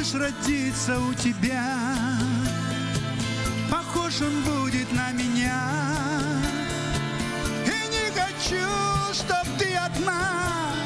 малыш родится у тебя, похож он будет на меня.